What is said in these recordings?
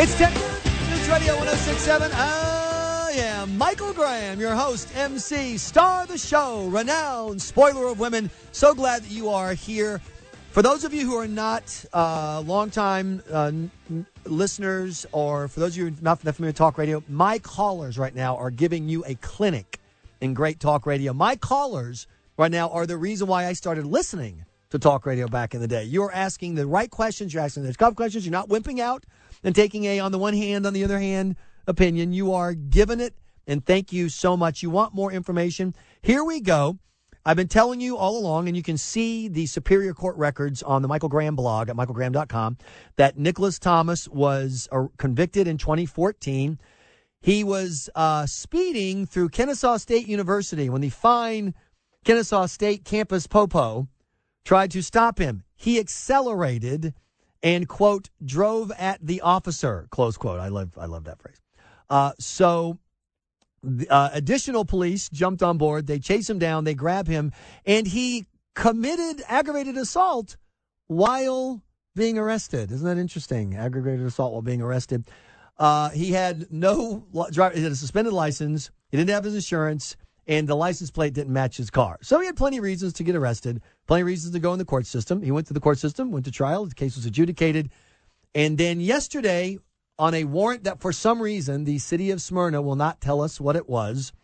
It's 10 News Radio 106.7. I am Michael Graham, your host, MC, star of the show, renowned spoiler of women. So glad that you are here. For those of you who are not longtime listeners, or for those of you who are not familiar with talk radio, my callers right now are giving you a clinic in great talk radio. My callers right now are the reason why I started listening to talk radio back in the day. You're asking the right questions. You're asking the tough questions. You're not wimping out and taking a on the one hand, on the other hand opinion. You are giving it, and thank you so much. You want more information? Here we go. I've been telling you all along, and you can see the Superior Court records on the Michael Graham blog at michaelgraham.com, that Nicholas Thomas was convicted in 2014. He was speeding through Kennesaw State University when the fine Kennesaw State campus popo tried to stop him. He accelerated and, quote, drove at the officer, close quote. I love that phrase. So additional police jumped on board. They chase him down. They grab him. And he committed aggravated assault while being arrested. Isn't that interesting? Aggravated assault while being arrested. He had he had a suspended license. He didn't have his insurance. And the license plate didn't match his car. So he had plenty of reasons to get arrested, plenty of reasons to go in the court system. He went to the court system, went to trial. The case was adjudicated. And then yesterday, on a warrant that for some reason the city of Smyrna will not tell us what it was,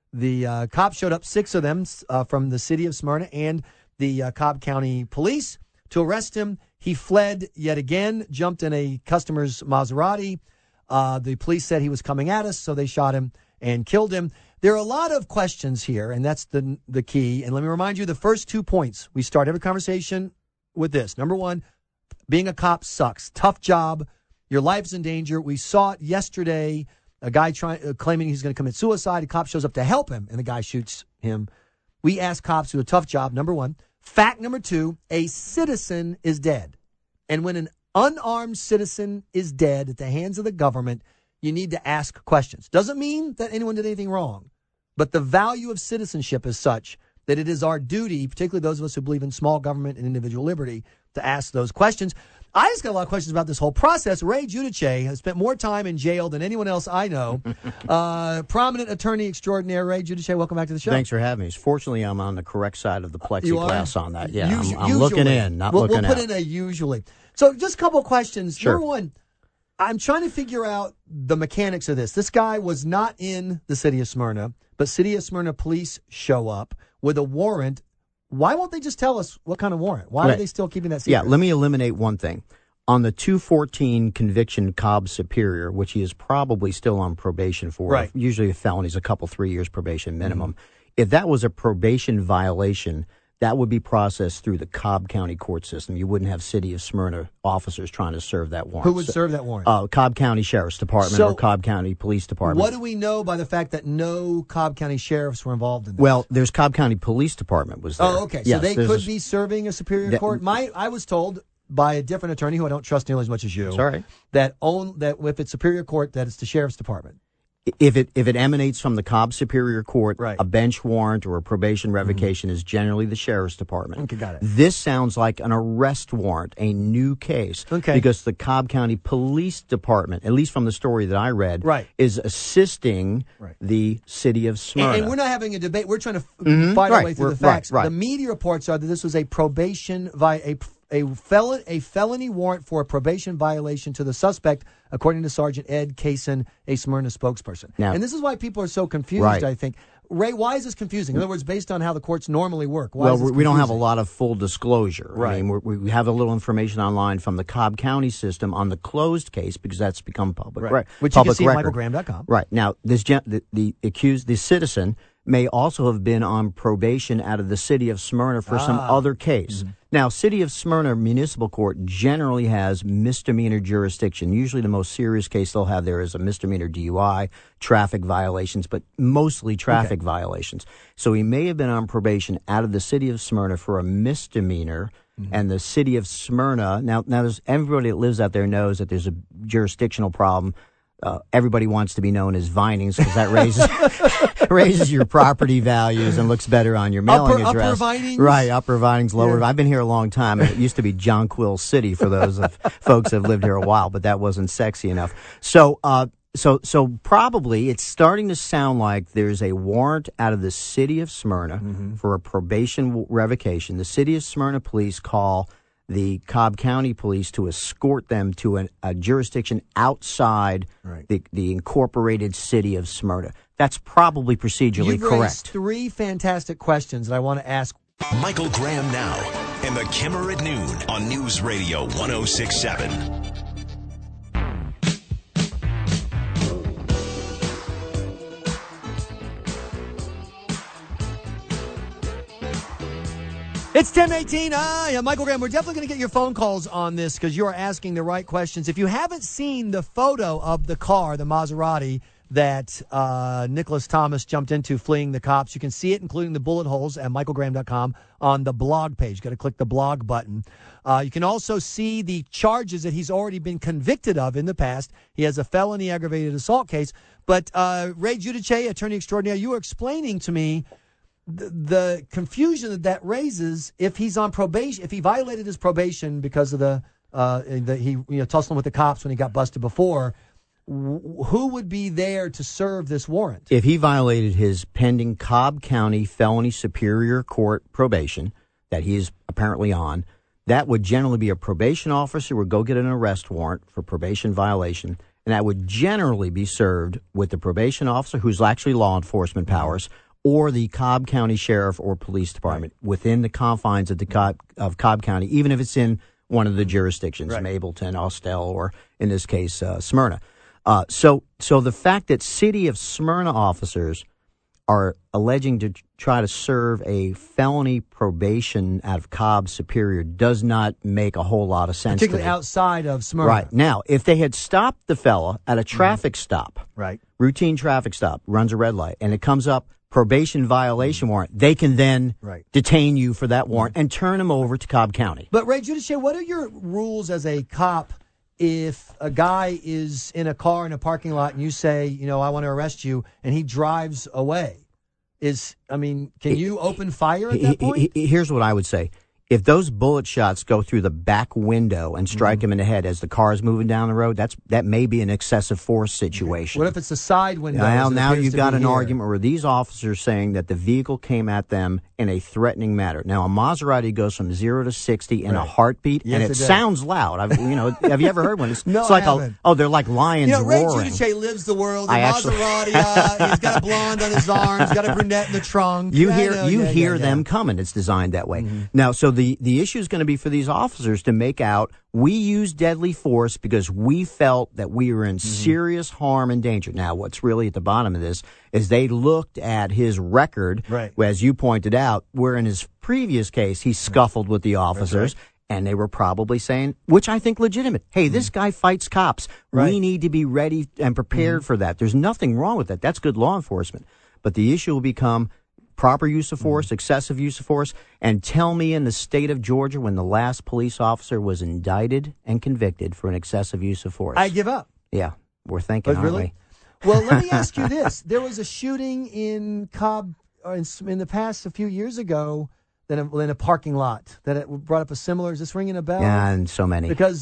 the cops showed up, 6 of them from the city of Smyrna and the Cobb County Police to arrest him. He fled yet again, jumped in a customer's Maserati. The police said he was coming at us, so they shot him and killed him. There are a lot of questions here, and that's the key. And let me remind you, the first 2 points. We start every conversation with this. Number one, being a cop sucks. Tough job. Your life's in danger. We saw it yesterday. A guy claiming he's going to commit suicide. A cop shows up to help him, and the guy shoots him. We ask cops to do a tough job, number one. Fact number two, a citizen is dead. And when an unarmed citizen is dead at the hands of the government, you need to ask questions. Doesn't mean that anyone did anything wrong, but the value of citizenship is such that it is our duty, particularly those of us who believe in small government and individual liberty, to ask those questions. I just got a lot of questions about this whole process. Ray Giudice has spent more time in jail than anyone else I know. Prominent attorney extraordinaire, Ray Giudice, welcome back to the show. Thanks for having me. Fortunately, I'm on the correct side of the plexiglass on that. Yeah, I'm usually, looking in, not looking out. We'll put in a usually. So just a couple of questions. Sure. Number one, I'm trying to figure out the mechanics of this. This guy was not in the city of Smyrna, but city of Smyrna police show up with a warrant. Why won't they just tell us what kind of warrant? Why are they still keeping that secret? Yeah, let me eliminate one thing. On the 214 conviction, Cobb Superior, which he is probably still on probation for, right. Usually a felony is a couple, 3 years probation minimum. Mm-hmm. If that was a probation violation, that would be processed through the Cobb County court system. You wouldn't have city of Smyrna officers trying to serve that warrant. Who would serve that warrant? Cobb County Sheriff's Department or Cobb County Police Department. What do we know by the fact that no Cobb County sheriffs were involved in this? Well, there's Cobb County Police Department was there. Oh, okay. So yes, they could be serving a superior court? I was told by a different attorney who I don't trust nearly as much as you. Sorry. That if it's superior court, that it's the sheriff's department. If it emanates from the Cobb Superior Court, right. A bench warrant or a probation revocation is generally the sheriff's department. Okay, got it. This sounds like an arrest warrant, a new case. Okay. Because the Cobb County Police Department, at least from the story that I read, right. is assisting the city of Smyrna. And we're not having a debate. We're trying to fight our way through the facts. Right. The media reports are that this was a probation a felony warrant for a probation violation to the suspect, according to Sergeant Ed Kaysen, a Smyrna spokesperson. Now, and this is why people are so confused, right. I think. Ray, why is this confusing? In other words, based on how the courts normally work. We don't have a lot of full disclosure. Right. I mean, we have a little information online from the Cobb County system on the closed case because that's become public. Right. Which you can see at michaelgraham.com. Right. Now, the accused, the citizen, may also have been on probation out of the city of Smyrna for some other case. Mm-hmm. Now, city of Smyrna Municipal Court generally has misdemeanor jurisdiction. Usually the most serious case they'll have there is a misdemeanor DUI, traffic violations, but mostly traffic violations. So he may have been on probation out of the city of Smyrna for a misdemeanor. Mm-hmm. And the city of Smyrna, now everybody that lives out there knows that there's a jurisdictional problem. everybody wants to be known as Vinings because that raises your property values and looks better on your mailing address. Upper Vinings? Right, Upper Vinings, Lower. Yeah. I've been here a long time. It used to be Jonquil City for those of folks that have lived here a while, but that wasn't sexy enough. So probably it's starting to sound like there's a warrant out of the city of Smyrna for a probation revocation. The city of Smyrna police call the Cobb County Police to escort them to a jurisdiction outside the incorporated city of Smyrna. That's probably procedurally You've correct. raised three fantastic questions that I want to ask. Michael Graham now and the Kimmer at noon on News Radio 106.7. It's 10:18. Yeah, Michael Graham. We're definitely going to get your phone calls on this because you are asking the right questions. If you haven't seen the photo of the car, the Maserati that Nicholas Thomas jumped into fleeing the cops, you can see it, including the bullet holes, at michaelgraham.com on the blog page. Got to click the blog button. You can also see the charges that he's already been convicted of in the past. He has a felony aggravated assault case. But Ray Giudice, attorney extraordinaire, you were explaining to me the confusion that raises if he's on probation, if he violated his probation because of he tussling with the cops when he got busted before. Who would be there to serve this warrant? If he violated his pending Cobb County Felony Superior Court probation that he is apparently on, that would generally be a probation officer would go get an arrest warrant for probation violation, and that would generally be served with the probation officer, who's actually law enforcement powers, or the Cobb County Sheriff or Police Department within the confines of Cobb County, even if it's in one of the jurisdictions, Mableton, Austell, or in this case, Smyrna. So the fact that city of Smyrna officers are alleging to try to serve a felony probation out of Cobb Superior does not make a whole lot of sense. Particularly outside of Smyrna. Right. Now, if they had stopped the fella at a traffic stop, routine traffic stop, runs a red light, and it comes up probation violation warrant, they can then detain you for that warrant and turn him over to Cobb County. But Ray Giudice, what are your rules as a cop if a guy is in a car in a parking lot and you say, I want to arrest you, and he drives away? Can you open fire at that point? Here's what I would say. If those bullet shots go through the back window and strike him in the head as the car is moving down the road, that may be an excessive force situation. What if it's a side window? Well, now you've got an argument where these officers saying that the vehicle came at them in a threatening manner. Now, a Maserati goes from 0 to 60 in a heartbeat, and it sounds loud. Have you ever heard one? It's I haven't. They're like lions Ray roaring. Giudice lives the world. The Maserati, he's got a blonde on his arm, he's got a brunette in the trunk. You hear them coming. It's designed that way. Now, so the issue is going to be for these officers to make out we used deadly force because we felt that we were in serious harm and danger. Now, what's really at the bottom of this is they looked at his record, as you pointed out, where in his previous case he scuffled with the officers. And they were probably saying, which I think legitimate, hey, this guy fights cops. We need to be ready and prepared for that. There's nothing wrong with that. That's good law enforcement. But the issue will become proper use of force, excessive use of force, and tell me in the state of Georgia when the last police officer was indicted and convicted for an excessive use of force. I give up. Yeah, we're thinking, aren't we? Well, let me ask you this. There was a shooting in Cobb in the past a few years ago in a parking lot that it brought up a similar. Is this ringing a bell? Yeah, and so many. Because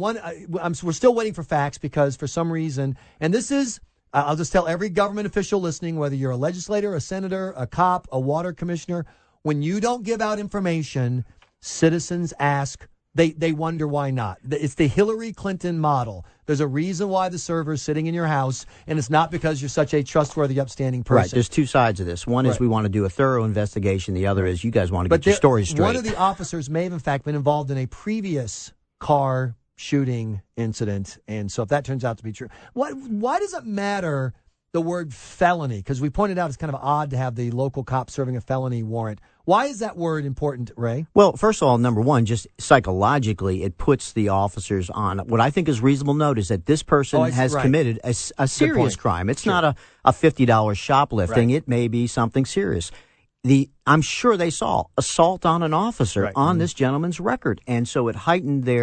we're still waiting for facts because for some reason, and this is, I'll just tell every government official listening, whether you're a legislator, a senator, a cop, a water commissioner, when you don't give out information, citizens ask, they wonder why not. It's the Hillary Clinton model. There's a reason why the server's sitting in your house, and it's not because you're such a trustworthy, upstanding person. Right. There's two sides of this. One is we want to do a thorough investigation. The other is you guys want to get your story straight. One of the officers may have, in fact, been involved in a previous car shooting incident, and so if that turns out to be true, why does it matter the word felony? Because we pointed out it's kind of odd to have the local cop serving a felony warrant. Why is that word important, Ray? Well, first of all, number one, just psychologically, it puts the officers on what I think is reasonable notice that this person has committed a serious crime. It's not a $50 shoplifting. It may be something serious. I'm sure they saw assault on an officer on this gentleman's record, and so it heightened their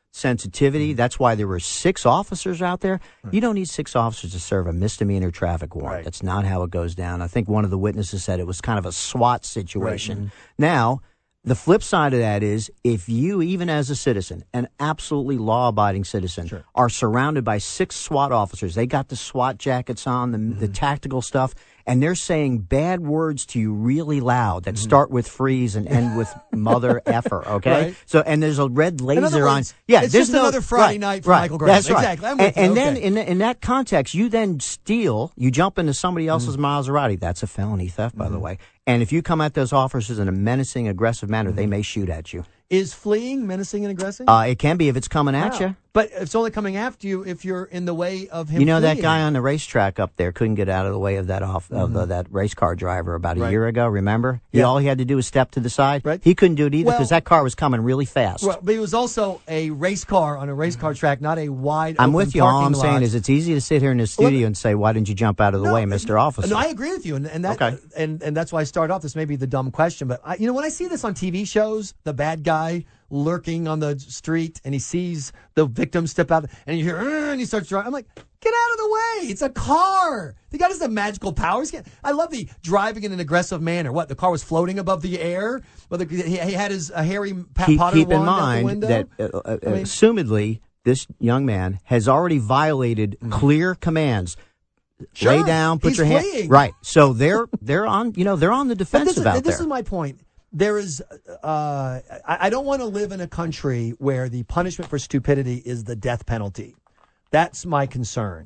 sensitivity. That's why there were 6 officers out there. You don't need 6 officers to serve a misdemeanor traffic warrant. Right. That's not how it goes down. I think one of the witnesses said it was kind of a SWAT situation. Right. Now, the flip side of that is if you, even as a citizen, an absolutely law-abiding citizen, are surrounded by 6 SWAT officers, they got the SWAT jackets on, the tactical stuff, and they're saying bad words to you really loud that start with freeze and end with mother effer, okay? Right. So, and there's a red laser on. Yeah, it's just another Friday night for Michael Graham. That's right. Exactly. I'm with you. And then in that context, you then you jump into somebody else's Maserati. That's a felony theft, by the way. And if you come at those officers in a menacing, aggressive manner, they may shoot at you. Is fleeing menacing and aggressive? It can be if it's coming at you. But it's only coming after you if you're in the way of him. You know, fleeing. that guy on the racetrack up there couldn't get out of the way of that that race car driver about a year ago. Remember? All he had to do was step to the side. Right. He couldn't do it either because that car was coming really fast. Well, but he was also a race car on a race car track, not a wide. I'm open with you. All I'm parking lot. saying is it's easy to sit here in the studio and say, "Why didn't you jump out of the way, Mr. Officer?" No, I agree with you, and that Okay. and that's why I started off. This may be the dumb question, but when I see this on TV shows, the bad guy lurking on the street, and he sees the victim step out, and you hear, and he starts driving. I'm like, get out of the way! It's a car. The guy doesn't have magical powers. I love the driving in an aggressive manner. What, the car was floating above the air? Well, he had his Harry Potter keep in wand out the mind window? that assumedly this young man has already violated clear commands. Sure. Lay down, put He's your hand fleeing. right. So they're on the defensive out there. This is my point. There is, I don't want to live in a country where the punishment for stupidity is the death penalty. That's my concern.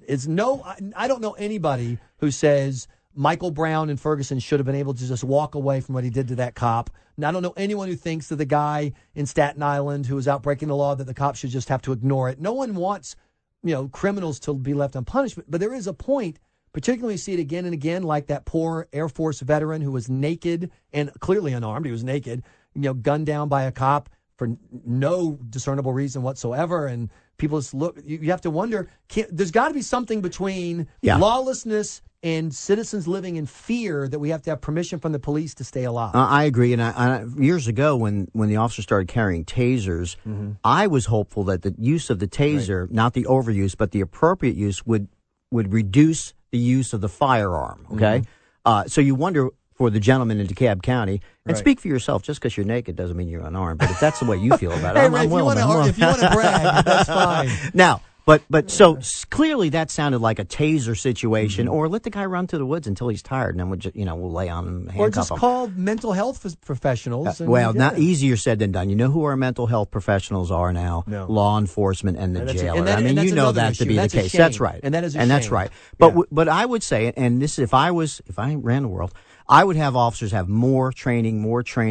I don't know anybody who says Michael Brown and Ferguson should have been able to just walk away from what he did to that cop. And I don't know anyone who thinks that the guy in Staten Island who was out breaking the law, that the cop should just have to ignore it. No one wants, criminals to be left on punishment. But there is a point, particularly when you see it again and again, like that poor Air Force veteran who was naked and clearly unarmed. He was naked, gunned down by a cop for no discernible reason whatsoever. And people just look, you have to wonder, there's got to be something between lawlessness and citizens living in fear that we have to have permission from the police to stay alive. I agree. And I years ago, when the officers started carrying tasers, I was hopeful that the use of the taser, not the overuse, but the appropriate use, would reduce the use of the firearm. Okay, so you wonder for the gentleman in DeKalb County, and speak for yourself. Just because you're naked doesn't mean you're unarmed. But if that's the way you feel about it, hey, I'm Ray, willing. if you want to brag, that's fine. Now, but so clearly that sounded like a taser situation, or let the guy run through the woods until he's tired, and then we'll lay on him, handcuff or just him. call mental health professionals. Not easier said than done. You know who our mental health professionals are now? No. Law enforcement and the jailer. And that's you know another that issue. to be That's the a case. shame. That's right. And that is a that's shame. right. But I would say, and this, if I ran the world, I would have officers have more training,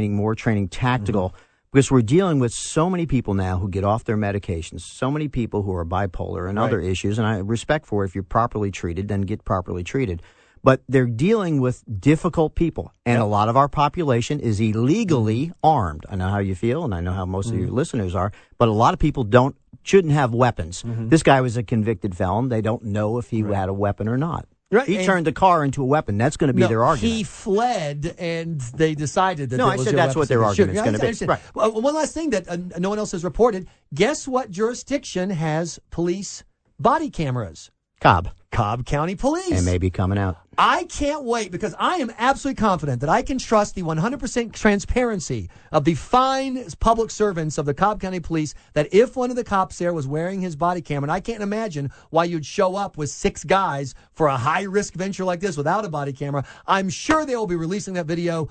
tactical. Because we're dealing with so many people now who get off their medications, so many people who are bipolar and other issues, and I have respect for it. If you're properly treated, then get properly treated. But they're dealing with difficult people, and a lot of our population is illegally armed. I know how you feel, and I know how most of your listeners are, but a lot of people shouldn't have weapons. This guy was a convicted felon. They don't know if he had a weapon or not. Right. He turned the car into a weapon. That's going to be their argument. He fled, and they decided that. No, I said that's what their argument is going to be. Right. Well, one last thing that no one else has reported. Guess what jurisdiction has police body cameras? Cobb County Police. They may be coming out. I can't wait because I am absolutely confident that I can trust the 100% transparency of the fine public servants of the Cobb County Police, that if one of the cops there was wearing his body camera, and I can't imagine why you'd show up with 6 guys for a high-risk venture like this without a body camera, I'm sure they will be releasing that video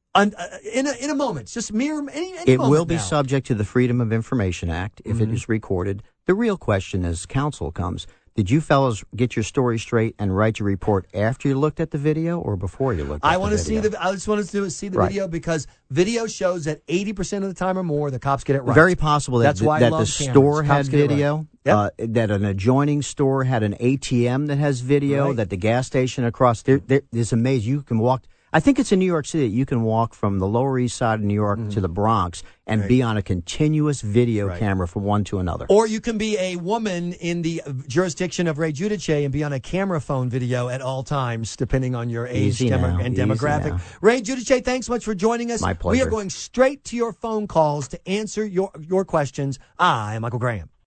in a moment. Just any It moment will be now. subject to the Freedom of Information Act if it is recorded. The real question as counsel comes, did you fellas get your story straight and write your report after you looked at the video or before you looked at the video? I just want to see the video, because video shows that 80% of the time or more, the cops get it right. Very possible that, That's why I that love the cameras. store Cops had get it right. video, Yep. that an adjoining store had an ATM that has video, Right. that the gas station across there, it's amazing. You can walk. I think it's in New York City that you can walk from the Lower East Side of New York to the Bronx and be on a continuous video camera from one to another. Or you can be a woman in the jurisdiction of Ray Giudice and be on a camera phone video at all times, depending on your age and demographic. Ray Giudice, thanks so much for joining us. My pleasure. We are going straight to your phone calls to answer your questions. I am Michael Graham.